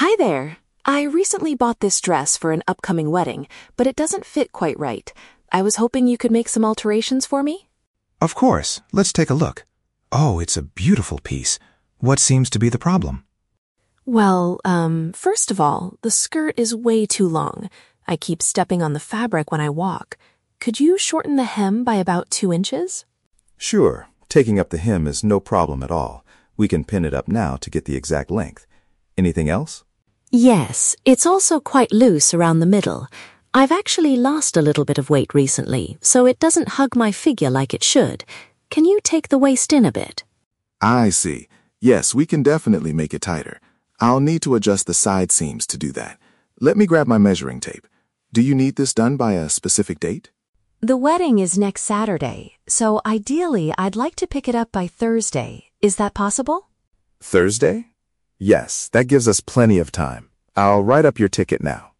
Hi there. I recently bought this dress for an upcoming wedding, but it doesn't fit quite right. I was hoping you could make some alterations for me. Of course. Let's take a look. Oh, it's a beautiful piece. What seems to be the problem? Well, first of all, the skirt is way too long. I keep stepping on the fabric when I walk. Could you shorten the hem by about 2 inches? Sure, taking up the hem is no problem at all. We can pin it up now to get the exact length. Anything else? Yes, it's also quite loose around the middle. I've actually lost a little bit of weight recently, so it doesn't hug my figure like it should. Can you take the waist in a bit? I see. Yes, we can definitely make it tighter. I'll need to adjust the side seams to do that. Let me grab my measuring tape. Do you need this done by a specific date? The wedding is next Saturday, so ideally I'd like to pick it up by Thursday. Is that possible? Thursday? Yes, that gives us plenty of time. I'll write up your ticket now.